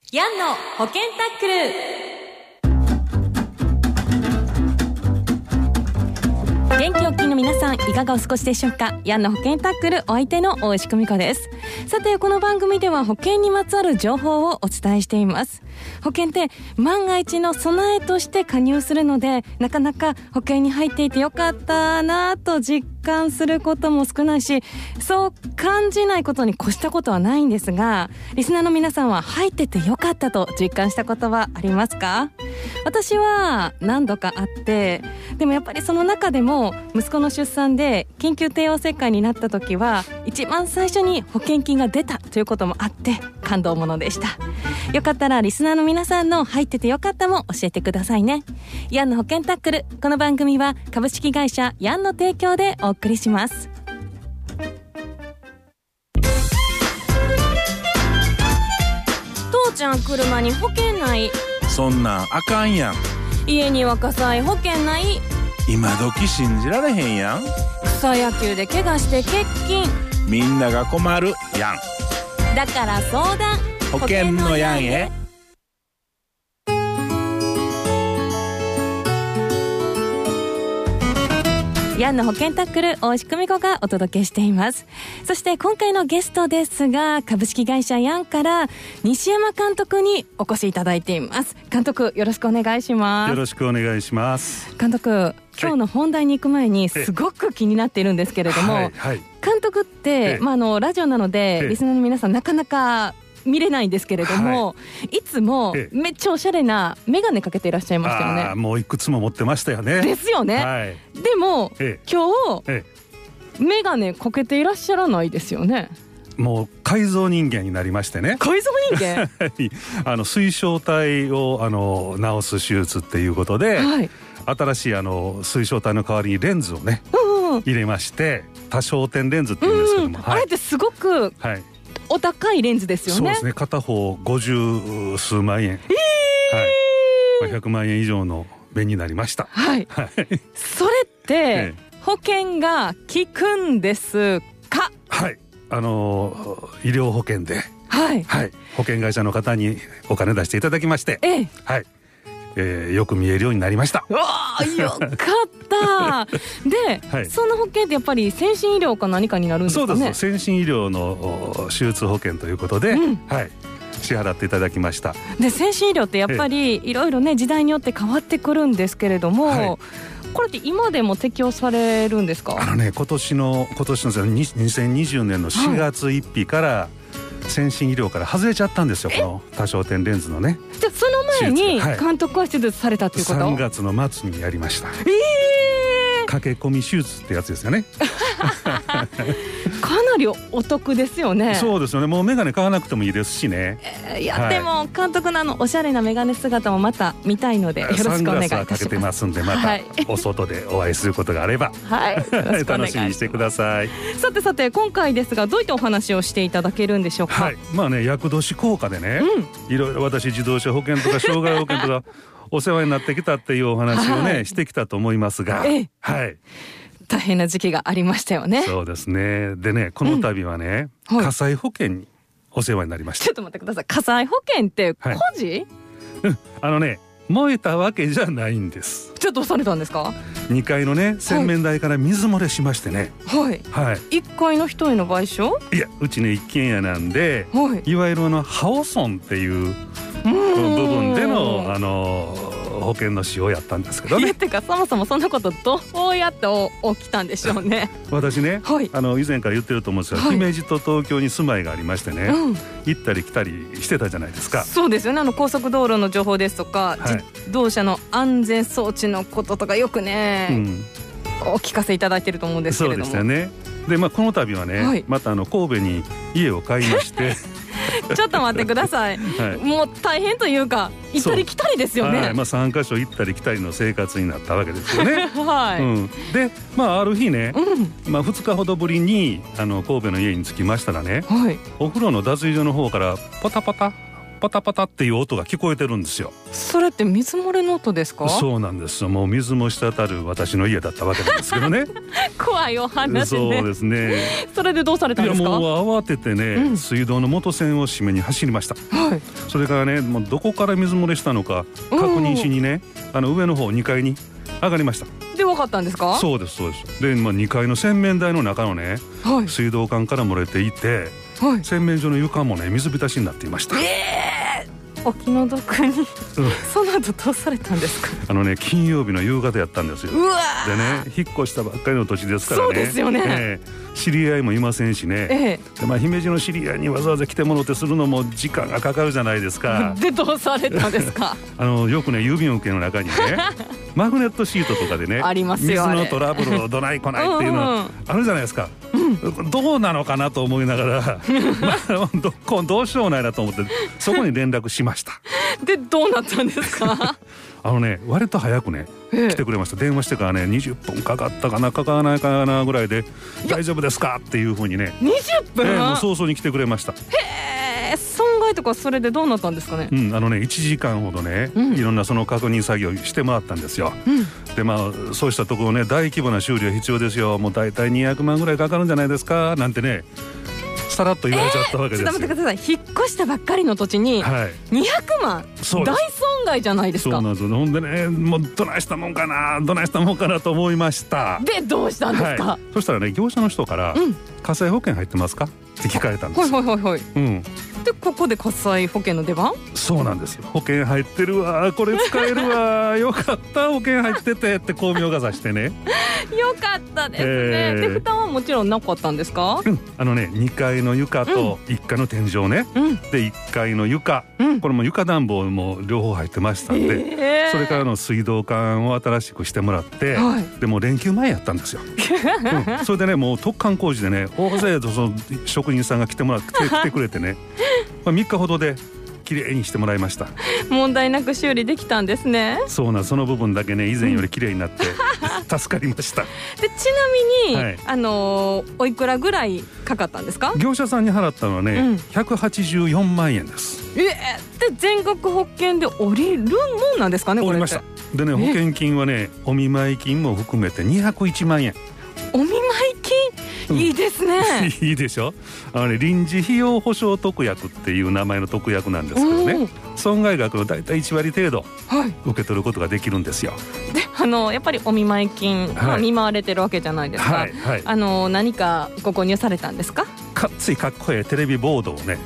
ヤンの保険タックル。元気おっきいの皆さん、いかがお過ごしでしょうか。ヤンの保険タックル、お相手の大石久美子です。さて、この番組では保険にまつわる情報をお伝えしています。保険って万が一の備えとして加入するので、なかなか保険に入っていてよかったなと実感することも少ないし、そう感じないことに越したことはないんですが、リスナーの皆さんは入っててよかったと実感したことはありますか？私は何度かあって、でもやっぱりその中でも息子の出産で緊急帝王切開になった時は一番最初に保険金が出たということもあって感動ものでした。よかったらリスナーの皆さんの入っててよかったも教えてくださいね。ヤンの保険タックル、この番組は株式会社ヤンの提供でお送りします。父ちゃん車に保険ない。 そんなんあかんやん。 家には火災保険ない。 今時信じられへんやん。 草野球で怪我して欠勤。 みんなが困るやん。 だから相談、 保険のやんへ。 ヤンの保険タックル、大石久美子がお届けしています。そして今回のゲストですが、株式会社ヤンから西山監督にお越しいただいています。監督、よろしくお願いします。 よろしくお願いします。 監督、今日の本題に行く前にすごく気になっているんですけれども、監督って、ラジオなのでリスナーの皆さんなかなか見れないんですけれども、いつもめっちゃおしゃれなメガネかけていらっしゃいましたよね。 もういくつも持ってましたよね。 ですよね、でも、今日、メガネかけていらっしゃらないですよね。 もう改造人間になりましてね。 改造人間水晶体を治す手術っていうことで、新しい水晶体の代わりにレンズをね、入れまして、多焦点レンズっていうんですけども、 あれってすごく、お高いレンズですよね。 そうですね。片方50数万円、100万円以上の弁になりました。 それって、保険が効くんですか？ 医療保険で、保険会社の方にお金出していただきまして、よく見えるようになりました。 うわー、よかったで、その保険ってやっぱり先進医療か何かになるんですかね？ そうです。先進医療の手術保険ということで、支払っていただきました。 で、先進医療ってやっぱりいろいろね、時代によって変わってくるんですけれども、これって今でも適用されるんですか？ 今年の2020年の4月1日から先進医療から外れちゃったんですよ、この多焦点レンズのね。 じゃあその前に監督は手術されたっていうこと？ 3月の末にやりました。駆け込み手術ってやつですよね。 かなりお得ですよね。 そうですよね。もうメガネ買わなくてもいいですしね。 でも監督のおしゃれなメガネ姿もまた見たいので、よろしくお願いいたします。 サングラスはかけてますんで、またお外でお会いすることがあれば、楽しみにしてください。 さて今回ですが、どういったお話をしていただけるんでしょうか？ 厄年効果でね、いろいろ私自動車保険とか障害保険とかお世話になってきたっていうお話をね、してきたと思いますが、 大変な時期がありましたよね。 そうですね。でね、この度はね、火災保険にお世話になりました。 ちょっと待ってください。火災保険って個人？ 燃えたわけじゃないんです。 ちょっとどうされたんですか ？2階のね、洗面台から水漏れしましてね。 1階の人への賠償？ いや、うちね、一軒家なんで、いわゆるハオソンっていう部分での保険の使用やったんですけどね。 てか、そもそもそんなことどうやって起きたんでしょうね。 私ね、以前から言ってると思うんですが、姫路と東京に住まいがありましてね、行ったり来たりしてたじゃないですか。 そうですよね。高速道路の情報ですとか、自動車の安全装置のこととかよくね、お聞かせいただいてると思うんですけれども。 そうですよね。で、この度はね、また神戸に家を買いましてちょっと待ってください、もう大変というか、行ったり来たりですよね。 3カ所行ったり来たりの生活になったわけですよね。で、ある日ね、2日ほどぶりに神戸の家に着きましたらね、お風呂の脱衣所の方からポタポタパタパタっていう音が聞こえてるんですよ。 それって水漏れの音ですか？ そうなんですよ。もう水も滴る私の家だったわけなんですけどね怖いお話ね。 そうですね。 それでどうされたんですか？ いやもう慌ててね、水道の元栓を閉めに走りました、はい、それからねもうどこから水漏れしたのか確認しにね、上の方2階に上がりました。 で分かったんですか？そうですそうです。で、2階の洗面台の中のね、はい、水道管から漏れていて、はい、洗面所の床もね水浸しになっていました。 お気の毒にその後どうされたんですか？ 金曜日の夕方やったんですよ。でね引っ越したばっかりの土地ですからね。 そうですよね、 知り合いもいませんしね、で姫路の知り合いにわざわざ来てもらってするのも時間がかかるじゃないですか。 でどうされたんですか？ よくね郵便受けの中にねマグネットシートとかでねありますよ、 水のトラブルをどないこないっていうのあるじゃないですか。どうなのかなと思いながらどうしようもないなと思ってそこに連絡しましたでどうなったんですか？ 割と早くね来てくれました。電話してからね20分かかったかなかからないかなぐらいで大丈夫ですかっていうふうにね 20分、 もう早々に来てくれました。 へー、損害とかそれでどうなったんですかね？ 1時間ほどね、いろんなその確認作業してもらったんですよ、でそうしたところね大規模な修理は必要ですよ、もうだいたい200万ぐらいかかるんじゃないですかなんてねさらっと言われちゃったわけですよ。 ちょっと待ってください。引っ越したばっかりの土地に200万、大損害じゃないですか。 そうなんですよ。ほんでねもうどないしたもんかなと思いました。 でどうしたんですか？ そしたらね業者の人から、火災保険入ってますかって聞かれたんです。 はい、でここで火災保険の出番？そうなんですよ。保険入ってるわ、これ使えるわよかった保険入っててって巧妙がさしてねよかったですね、で負担はもちろんなかったんですか ？2階の床と1階の天井ね、で1階の床、これも床暖房も両方入ってましたんで、それからの水道管を新しくしてもらって、でも連休前やったんですよ、それでねもう突貫工事でね大勢とその職人さんが来てくれてね3日ほどできれいにしてもらいました。 問題なく修理できたんですね。 その部分だけね以前よりきれいになって助かりました。でちなみに、おいくらぐらいかかったんですか？ 業者さんに払ったのはね、184万円です。 で全額保険で降りるもんなんですかね？これって降りました。でね保険金はねお見舞い金も含めて201万円。 お見舞い金、いいですねいいでしょ。臨時費用保証特約っていう名前の特約なんですけどね、損害額のだいたい1割程度受け取ることができるんですよ。 でやっぱりお見舞い金、見舞われてるわけじゃないですか、何かご購入されたんですか？ ついかっこいいテレビボードをね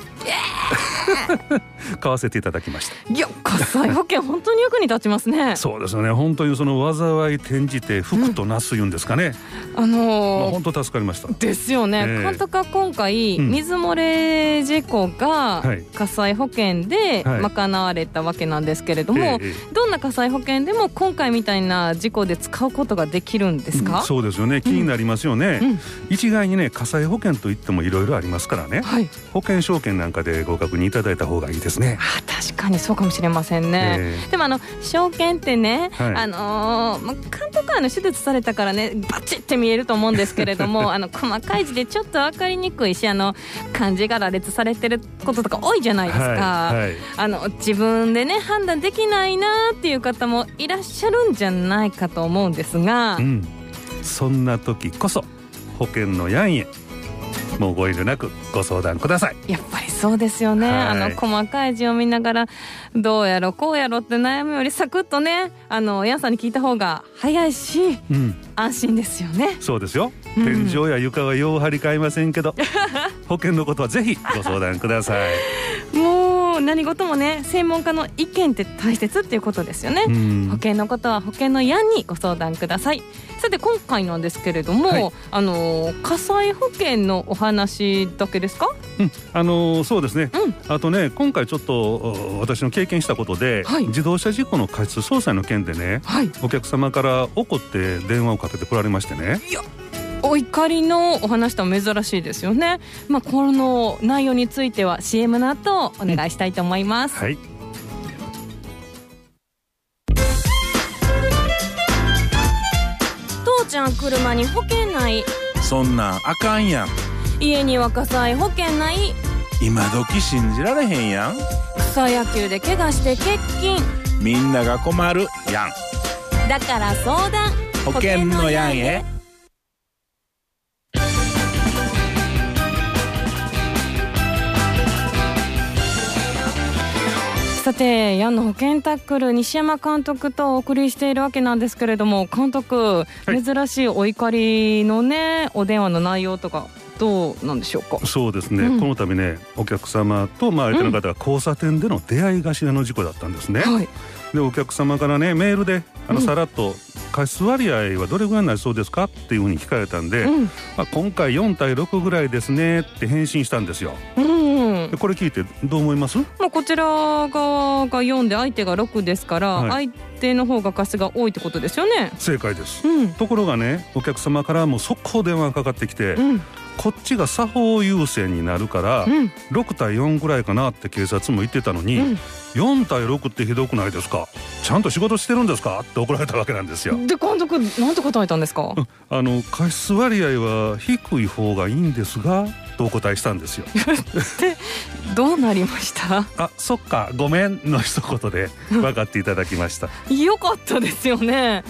買わせていただきました。 いや火災保険本当に役に立ちますねそうですよね。本当にその災い転じて福となすいうんですかね、本当助かりましたですよね、監督は今回、水漏れ事故が火災保険で賄われたわけなんですけれども、どんな火災保険でも今回みたいな事故で使うことができるんですか？ そうですよね。気になりますよね、一概にね火災保険といってもいろいろありますからね、保険証券なんかでご確認いただいた方がいいですね。 確かにそうかもしれませんね、でも証券ってね、監督は手術されたからねバチッて見えると思うんですけれども細かい字でちょっと分かりにくいし漢字が羅列されてることとか多いじゃないですか、自分でね判断できないなっていう方もいらっしゃるんじゃないかと思うんですが、 そんな時こそ保険のやんへもうご遠慮なくご相談ください。 やっぱりそうですよね、細かい字を見ながらどうやろこうやろって悩むよりサクッとねヤンさんに聞いた方が早いし、安心ですよね。 そうですよ、天井や床はよう張り替えませんけど保険のことはぜひご相談くださいもう何事もね専門家の意見って大切っていうことですよね、保険のことは保険のヤンにご相談ください。さて今回なんですけれども、火災保険のお話だけですか？ そうですね、あとね今回ちょっと私の経験したことで、自動車事故の過失捜査の件でね、お客様から怒って電話をかけてこられましてね。 いやお怒りのお話とは珍しいですよね。この内容については CM の後お願いしたいと思います、父ちゃん車に保険ない。 そんなんあかんやん。 家には火災保険ない。 今時信じられへんやん。 草野球で怪我して欠勤、 みんなが困るやん。 だから相談保険のやんへ。 さて、ヤンの保険タックル西山監督とお送りしているわけなんですけれども、監督、珍しいお怒りのねお電話の内容とかどうなんでしょうか。 そうですね、この度ねお客様と相手の方が交差点での出会い頭の事故だったんですね、でお客様からねメールでさらっと過失割合はどれぐらいになりそうですかっていうふうに聞かれたんで、今回4対6ぐらいですねって返信したんですよ。でこれ聞いてどう思います？ こちら側が4で相手が6ですから、相手の方が過失が多いってことですよね。 正解です、ところがねお客様からもう速攻電話がかかってきて、こっちが作法優先になるから、6対4ぐらいかなって警察も言ってたのに、4対6ってひどくないですか、ちゃんと仕事してるんですかって怒られたわけなんですよ。 で監督なんて答えたんですか？ 過失割合は低い方がいいんですがとお答えしたんですよでどうなりました？ そっかごめんの一言で分かっていただきましたよかったですよね。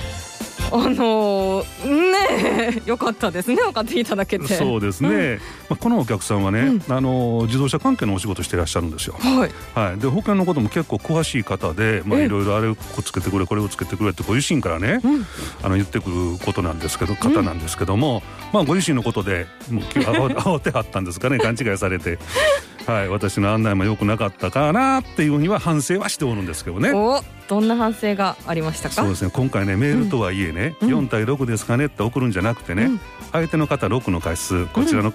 よかったですね、分かっていただけて。 そうですね、このお客さんはね、自動車関係のお仕事していらっしゃるんですよ。で保険のことも結構詳しい方で、いろいろあれをつけてくれこれをつけてくれってご自身からね、言ってくることなんですけど方なんですけども、ご自身のことでもう慌てはったんですかね勘違いされて私の案内も良くなかったかなっていうふうには反省はしておるんですけどね。 どんな反省がありましたか？ そうですね、今回ねメールとはいえね、4対6ですかねって送るんじゃなくてね、相手の方6の過失、こちらは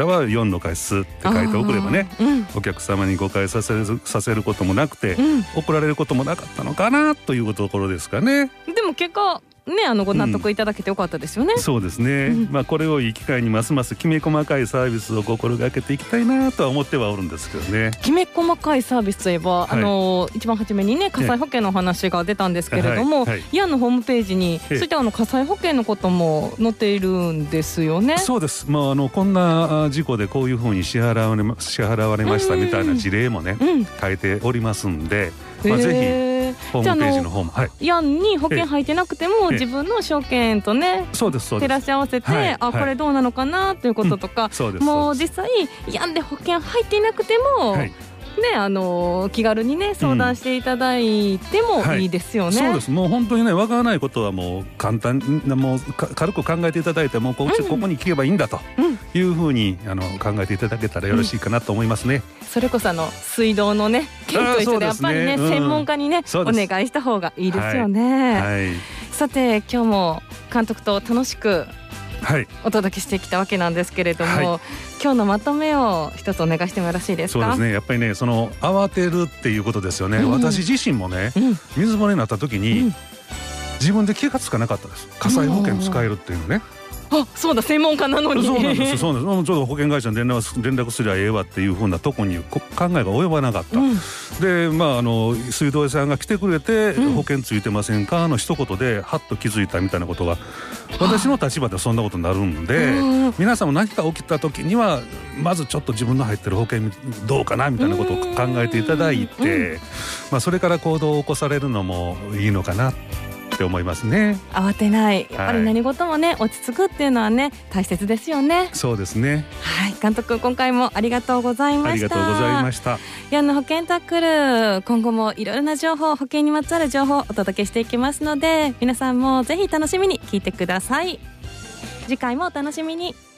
4の過失って書いて送ればね、お客様に誤解させることもなくて、怒られることもなかったのかなというところですかね。 でも結果ね、ご納得いただけてよかったですよね。 そうですね、これをいい機会にますますきめ細かいサービスを心がけていきたいなとは思ってはおるんですけどね。 きめ細かいサービスといえば、一番初めにね火災保険の話が出たんですけれども、ヤンのホームページにそういった火災保険のことも載っているんですよね。 そうです、こんな事故でこういうふうに支払われましたみたいな事例もね、書いておりますんで、ぜひホームページの方も、 ヤンに保険入ってなくても自分の証券とね照らし合わせて、これどうなのかなということとか、もう実際ヤンで保険入っていなくても、気軽にね相談していただいてもいいですよね。 そうです、もう本当にねわからないことはもう簡単もう軽く考えていただいてもここに聞けばいいんだというふうに考えていただけたらよろしいかなと思いますね。 それこそ水道のね件と一緒でやっぱりね専門家にねお願いした方がいいですよね。さて今日も監督と楽しくお届けしてきたわけなんですけれども、今日のまとめを一つお願いしてもよろしいですか？ そうですね、やっぱりね慌てるっていうことですよね。私自身もね、水漏れになった時に、自分で気がつかなかったです。火災保険使えるっていうのね。 そうだ専門家なのに。 そうなんですちょっと保険会社に連絡すりゃええわっていうふうなとこに考えが及ばなかった、で水道屋さんが来てくれて、保険ついてませんかの一言でハッと気づいたみたいなことが私の立場でそんなことになるんで、皆さんも何か起きた時にはまずちょっと自分の入ってる保険どうかなみたいなことを考えていただいて、それから行動を起こされるのもいいのかなって思いますね。 慌てない、やっぱり何事もね落ち着くっていうのはね大切ですよね。 そうですね。 監督今回もありがとうございました。 ありがとうございました。 ヤンの保険タックル、今後もいろいろな情報、保険にまつわる情報をお届けしていきますので、皆さんもぜひ楽しみに聞いてください。次回もお楽しみに。